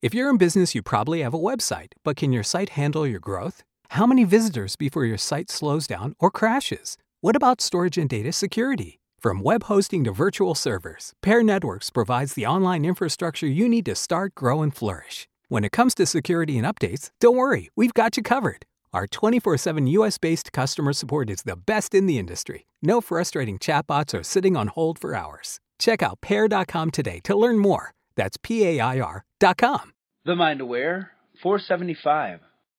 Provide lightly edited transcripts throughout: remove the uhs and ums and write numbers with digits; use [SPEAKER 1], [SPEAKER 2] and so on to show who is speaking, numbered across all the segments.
[SPEAKER 1] If you're in business, you probably have a website, but can your site handle your growth? How many visitors before your site slows down or crashes? What about storage and data security? From web hosting to virtual servers, Pair Networks provides the online infrastructure you need to start, grow, and flourish. When it comes to security and updates, don't worry, we've got you covered. Our 24/7 US-based customer support is the best in the industry. No frustrating chatbots or sitting on hold for hours. Check out Pair.com today to learn more. That's PAIR.com.
[SPEAKER 2] The Mind Aware 475.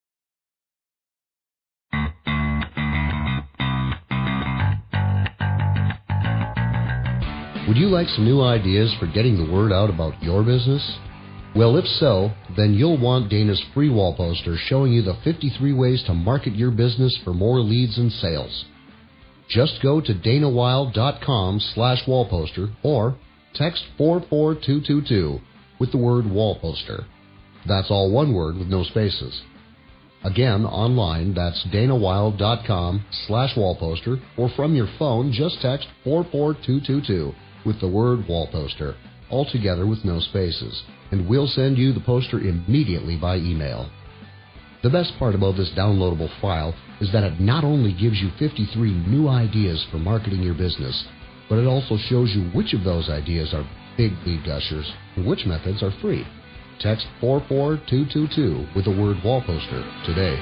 [SPEAKER 3] Would you like some new ideas for getting the word out about your business? Well, if so, then you'll want Dana's free wall poster showing you the 53 ways to market your business for more leads and sales. Just go to danawild.com/wall poster or text 44222 with the word wall poster. That's all one word with no spaces. Again, online, that's danawild.com/wall poster, or from your phone, just text 44222 with the word wall poster, all together with no spaces, and we'll send you the poster immediately by email. The best part about this downloadable file is that it not only gives you 53 new ideas for marketing your business, but it also shows you which of those ideas are big lead gushers and which methods are free. Text 44222 with the word wall poster today.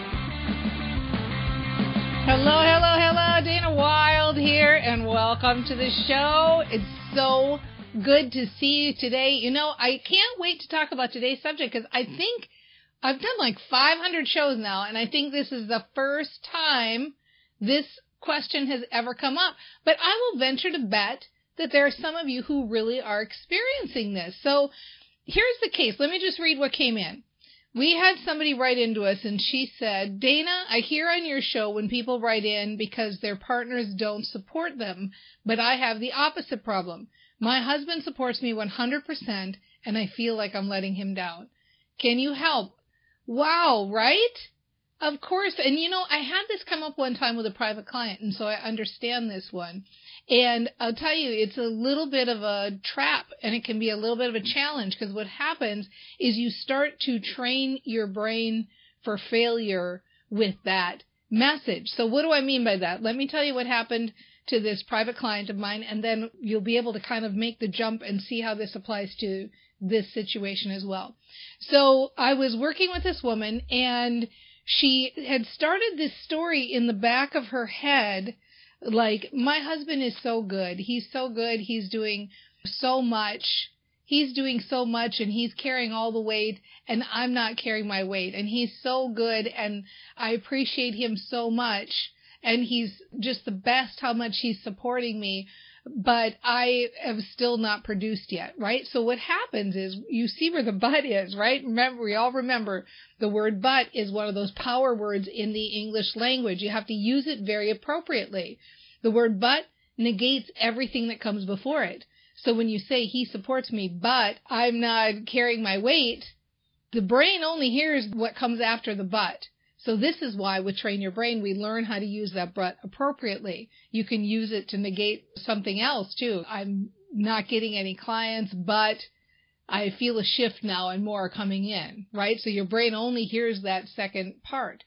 [SPEAKER 4] Hello, hello, hello. Dana Wilde here, and welcome to the show. It's so good to see you today. You know, I can't wait to talk about today's subject because I think I've done like 500 shows now, and I think this is the first time this question has ever come up. But I will venture to bet that there are some of you who really are experiencing this. So here's the case. Let me just read what came in. We had somebody write into us, and she said, Dana, I hear on your show when people write in because their partners don't support them, but I have the opposite problem. My husband supports me 100%, and I feel like I'm letting him down. Can you help? Wow, right? Of course. And, you know, I had this come up one time with a private client, and so I understand this one. And I'll tell you, it's a little bit of a trap, and it can be a little bit of a challenge, because what happens is you start to train your brain for failure with that message. So what do I mean by that? Let me tell you what happened to this private client of mine, and then you'll be able to kind of make the jump and see how this applies to this situation as well. So I was working with this woman, and she had started this story in the back of her head, like, my husband is so good. He's so good. He's doing so much. He's doing so much, and he's carrying all the weight, and I'm not carrying my weight. And he's so good, and I appreciate him so much. And he's just the best how much he's supporting me. But I have still not produced yet, right? So what happens is you see where the but is, right? Remember, we all remember the word but is one of those power words in the English language. You have to use it very appropriately. The word but negates everything that comes before it. So when you say he supports me, but I'm not carrying my weight, the brain only hears what comes after the but. So this is why with Train Your Brain, we learn how to use that but appropriately. You can use it to negate something else too. I'm not getting any clients, but I feel a shift now and more are coming in, right? So your brain only hears that second part.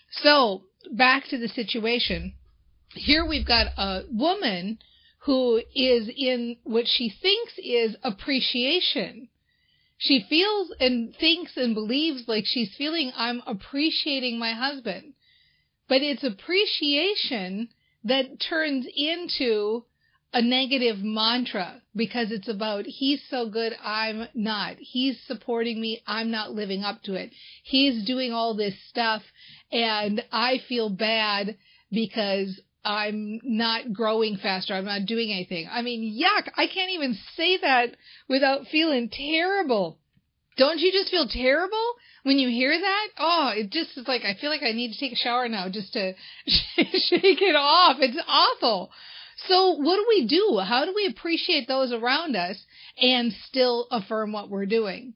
[SPEAKER 4] So back to the situation. Here we've got a woman who is in what she thinks is appreciation. She feels and thinks and believes like she's feeling, I'm appreciating my husband. But it's appreciation that turns into a negative mantra, because it's about, he's so good, I'm not. He's supporting me, I'm not living up to it. He's doing all this stuff, and I feel bad because I'm not growing faster. I'm not doing anything. I mean, yuck. I can't even say that without feeling terrible. Don't you just feel terrible when you hear that? Oh, it just is like, I feel like I need to take a shower now just to shake it off. It's awful. So what do we do? How do we appreciate those around us and still affirm what we're doing?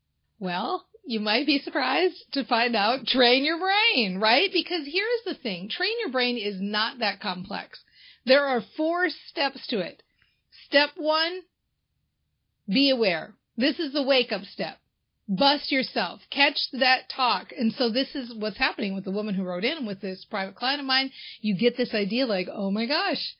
[SPEAKER 4] Well, you might be surprised to find out, train your brain, right? Because here's the thing. Train your brain is not that complex. There are 4 steps to it. Step 1, be aware. This is the wake-up step. bust yourself, catch that talk. And so this is what's happening with the woman who wrote in with this private client of mine. You get this idea like, oh my gosh,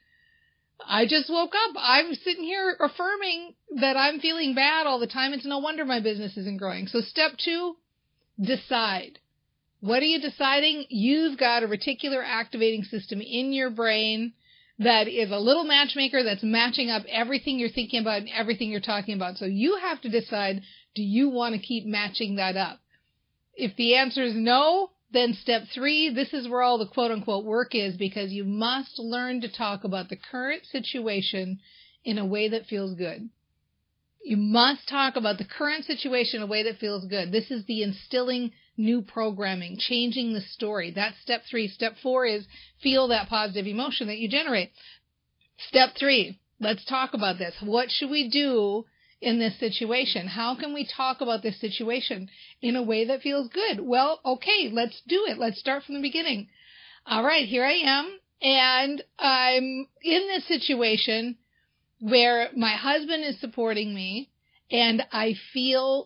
[SPEAKER 4] I just woke up. I'm sitting here affirming that I'm feeling bad all the time. It's no wonder my business isn't growing. So step 2, decide. What are you deciding? You've got a reticular activating system in your brain that is a little matchmaker that's matching up everything you're thinking about and everything you're talking about. So you have to decide, do you want to keep matching that up? If the answer is no, then step 3, this is where all the quote-unquote work is, because you must learn to talk about the current situation in a way that feels good. You must talk about the current situation in a way that feels good. This is the instilling new programming, changing the story. That's step 3. Step 4 is feel that positive emotion that you generate. Step 3, let's talk about this. What should we do in this situation? How can we talk about this situation in a way that feels good? Well, okay, let's do it. Let's start from the beginning. All right, here I am, and I'm in this situation where my husband is supporting me, and I feel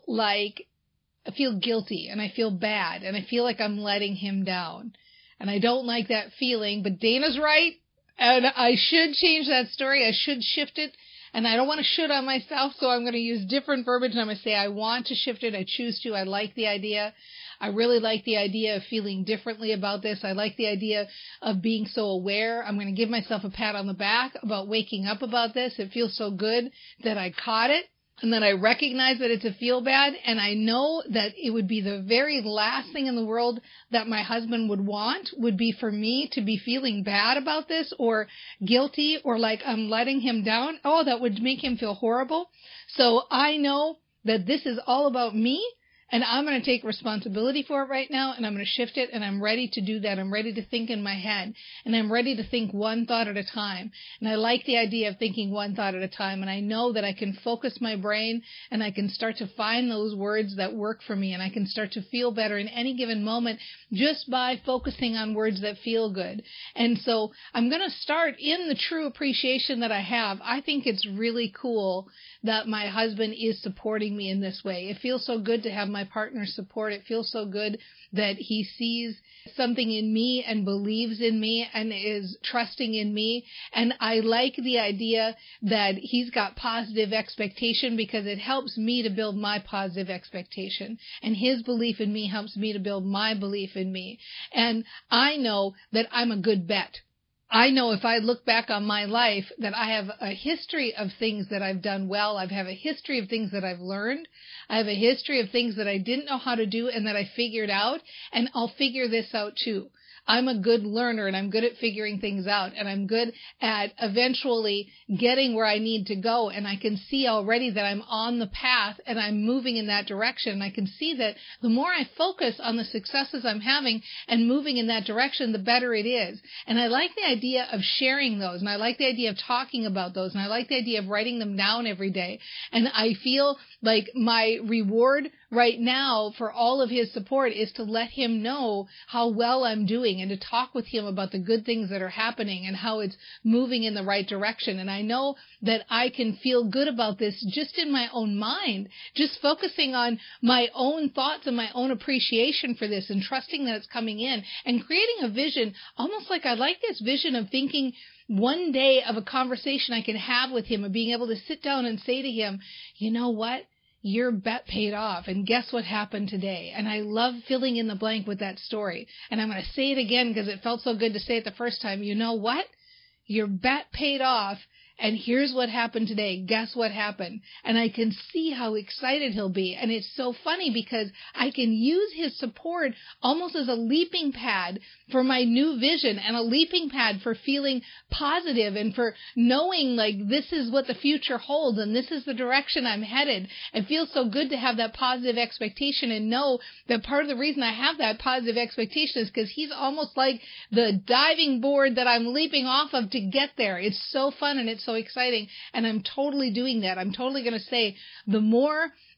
[SPEAKER 4] guilty, and I feel bad, and I feel like I'm letting him down. And I don't like that feeling, but Dana's right, and I should change that story. I should shift it, and I don't want to should on myself, so I'm going to use different verbiage, and I'm going to say I want to shift it. I choose to. I like the idea. I really like the idea of feeling differently about this. I like the idea of being so aware. I'm going to give myself a pat on the back about waking up about this. It feels so good that I caught it. And then I recognize that it's a feel bad, and I know that it would be the very last thing in the world that my husband would want would be for me to be feeling bad about this or guilty or like I'm letting him down. Oh, that would make him feel horrible. So I know that this is all about me, and I'm going to take responsibility for it right now, and I'm going to shift it, and I'm ready to do that. I'm ready to think in my head, and I'm ready to think one thought at a time. And I like the idea of thinking one thought at a time, and I know that I can focus my brain, and I can start to find those words that work for me, and I can start to feel better in any given moment just by focusing on words that feel good. And so I'm going to start in the true appreciation that I have. I think it's really cool that my husband is supporting me in this way. It feels so good to have my partner's support. It feels so good that he sees something in me and believes in me and is trusting in me. And I like the idea that he's got positive expectation because it helps me to build my positive expectation. And his belief in me helps me to build my belief in me. And I know that I'm a good bet. I know if I look back on my life that I have a history of things that I've done well. I have a history of things that I've learned. I have a history of things that I didn't know how to do and that I figured out, and I'll figure this out too. I'm a good learner, and I'm good at figuring things out, and I'm good at eventually getting where I need to go, and I can see already that I'm on the path and I'm moving in that direction. And I can see that the more I focus on the successes I'm having and moving in that direction, the better it is. And I like the idea of sharing those, and I like the idea of talking about those, and I like the idea of writing them down every day. And I feel like my reward right now for all of his support is to let him know how well I'm doing and to talk with him about the good things that are happening and how it's moving in the right direction. And I know that I can feel good about this just in my own mind, just focusing on my own thoughts and my own appreciation for this and trusting that it's coming in and creating a vision, almost like I like this vision of thinking one day of a conversation I can have with him, of being able to sit down and say to him, you know what? Your bet paid off, and guess what happened today? And I love filling in the blank with that story. And I'm going to say it again because it felt so good to say it the first time. You know what? Your bet paid off, and here's what happened today. Guess what happened? And I can see how excited he'll be. And it's so funny because I can use his support almost as a leaping pad for my new vision and a leaping pad for feeling positive and for knowing like this is what the future holds and this is the direction I'm headed. It feels so good to have that positive expectation and know that part of the reason I have that positive expectation is because he's almost like the diving board that I'm leaping off of to get there. It's so fun and it's so exciting, and I'm totally doing that. I'm totally going to say the more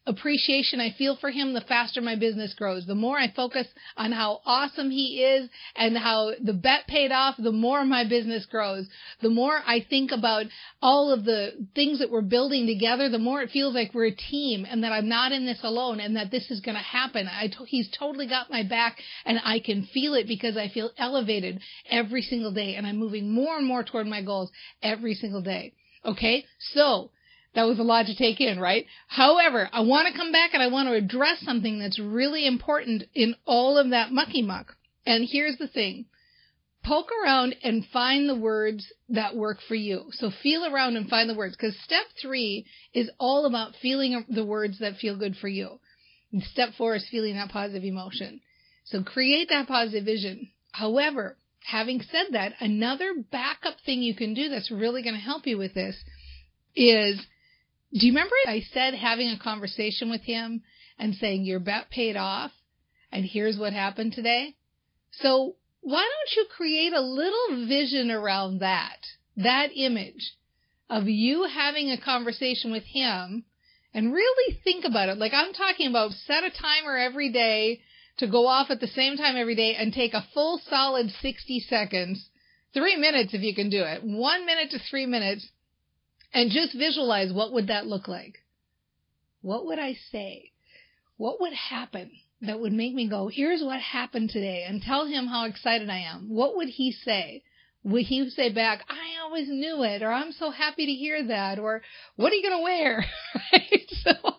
[SPEAKER 4] appreciation I feel for him, the faster my business grows. The more I focus on how awesome he is and how the bet paid off, the more my business grows. The more I think about all of the things that we're building together, the more it feels like we're a team and that I'm not in this alone and that this is going to happen. He's totally got my back and I can feel it because I feel elevated every single day and I'm moving more and more toward my goals every single day. Okay? So that was a lot to take in, right? However, I want to come back and I want to address something that's really important in all of that mucky muck. And here's the thing. Poke around and find the words that work for you. So feel around and find the words, because step 3 is all about feeling the words that feel good for you. And step 4 is feeling that positive emotion. So create that positive vision. However, having said that, another backup thing you can do that's really going to help you with this is, do you remember I said having a conversation with him and saying your bet paid off and here's what happened today? So why don't you create a little vision around that image of you having a conversation with him and really think about it. Like I'm talking about, set a timer every day to go off at the same time every day and take a full solid 60 seconds, 3 minutes if you can do it, 1 minute to 3 minutes, and just visualize what would that look like. What would I say? What would happen that would make me go, here's what happened today, and tell him how excited I am? What would he say? Would he say back, I always knew it, or I'm so happy to hear that, or what are you going to wear? Right?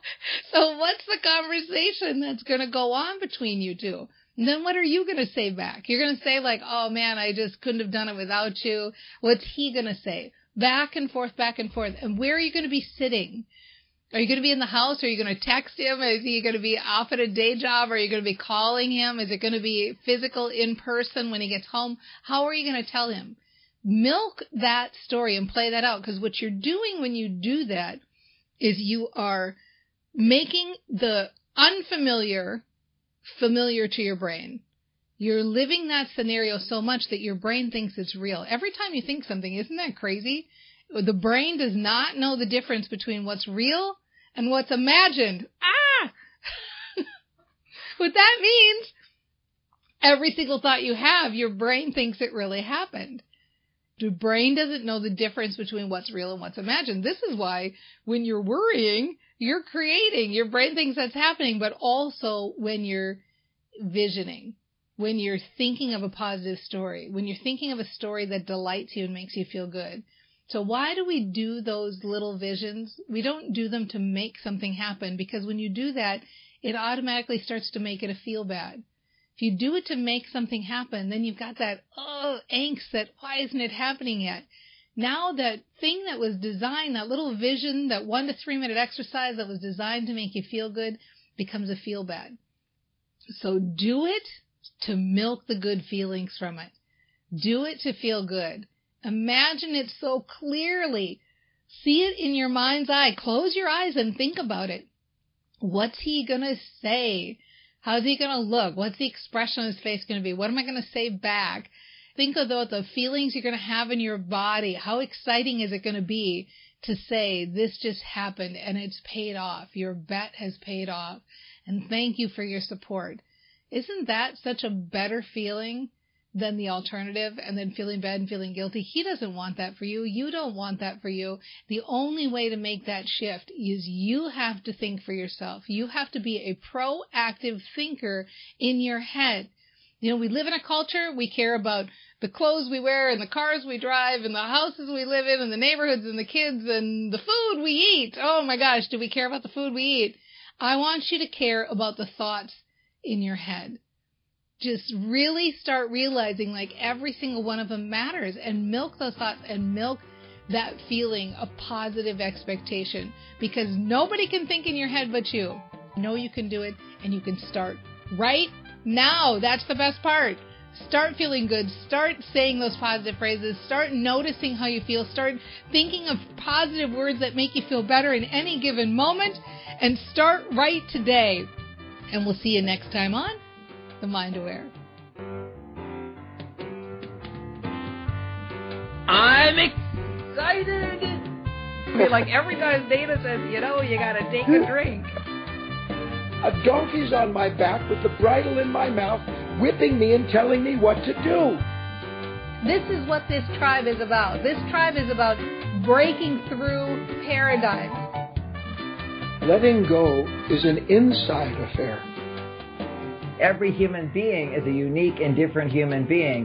[SPEAKER 4] So what's the conversation that's going to go on between you two? And then what are you going to say back? You're going to say like, oh man, I just couldn't have done it without you. What's he going to say? Back and forth, back and forth. And where are you going to be sitting? Are you going to be in the house? Are you going to text him? Is he going to be off at a day job? Are you going to be calling him? Is it going to be physical in person when he gets home? How are you going to tell him? Milk that story and play that out, because what you're doing when you do that is you are making the unfamiliar familiar to your brain. You're living that scenario so much that your brain thinks it's real. Every time you think something, isn't that crazy? The brain does not know the difference between what's real and what's imagined. What that means, every single thought you have, your brain thinks it really happened. The brain doesn't know the difference between what's real and what's imagined. This is why when you're worrying, you're creating. Your brain thinks that's happening, but also when you're visioning, when you're thinking of a positive story, when you're thinking of a story that delights you and makes you feel good. So why do we do those little visions? We don't do them to make something happen, because when you do that, it automatically starts to make it a feel bad. If you do it to make something happen, then you've got that, angst that why isn't it happening yet? Now that thing that was designed, that little vision, that 1 to 3 minute exercise that was designed to make you feel good becomes a feel bad. So do it to milk the good feelings from it. Do it to feel good. Imagine it so clearly. See it in your mind's eye. Close your eyes and think about it. What's he going to say? How's he going to look? What's the expression on his face going to be? What am I going to say back? Think about the feelings you're going to have in your body. How exciting is it going to be to say, this just happened and it's paid off. Your bet has paid off. And thank you for your support. Isn't that such a better feeling than the alternative, and then feeling bad and feeling guilty? He doesn't want that for you. You don't want that for you. The only way to make that shift is you have to think for yourself. You have to be a proactive thinker in your head. You know, we live in a culture, we care about the clothes we wear and the cars we drive and the houses we live in and the neighborhoods and the kids and the food we eat. Oh my gosh, do we care about the food we eat? I want you to care about the thoughts in your head. Just really start realizing like every single one of them matters, and milk those thoughts and milk that feeling of positive expectation, because nobody can think in your head but you. You know you can do it, and you can start right now. That's the best part. Start feeling good. Start saying those positive phrases. Start noticing how you feel. Start thinking of positive words that make you feel better in any given moment, and start right today. And we'll see you next time on The Mind Aware.
[SPEAKER 2] I'm excited! I mean, like every time Dana says, you know, you gotta take a drink.
[SPEAKER 5] A donkey's on my back with the bridle in my mouth, whipping me and telling me what to do.
[SPEAKER 4] This is what this tribe is about. This tribe is about breaking through paradigms.
[SPEAKER 5] Letting go is an inside affair.
[SPEAKER 6] Every human being is a unique and different human being.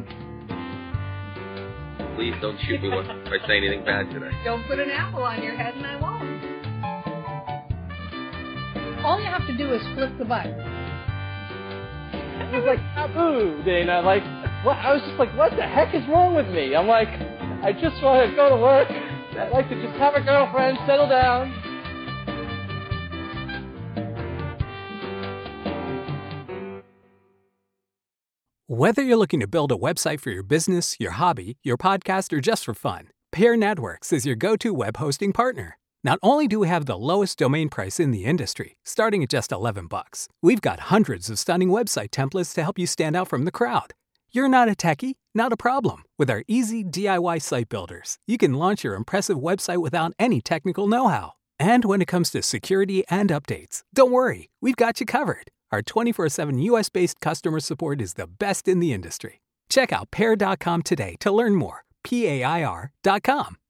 [SPEAKER 7] Please don't shoot me if I say anything bad today.
[SPEAKER 4] Don't put an apple on your head and I won't. All you have to do is flip the button.
[SPEAKER 8] It was like taboo, Dana. Like, what? I was just like, what the heck is wrong with me? I'm like, I just want to go to work. I'd like to just have a girlfriend, settle down.
[SPEAKER 1] Whether you're looking to build a website for your business, your hobby, your podcast, or just for fun, Pair Networks is your go-to web hosting partner. Not only do we have the lowest domain price in the industry, starting at just $11, we've got hundreds of stunning website templates to help you stand out from the crowd. You're not a techie? Not a problem. With our easy DIY site builders, you can launch your impressive website without any technical know-how. And when it comes to security and updates, don't worry, we've got you covered. Our 24/7 US-based customer support is the best in the industry. Check out Pair.com today to learn more. PAIR.com.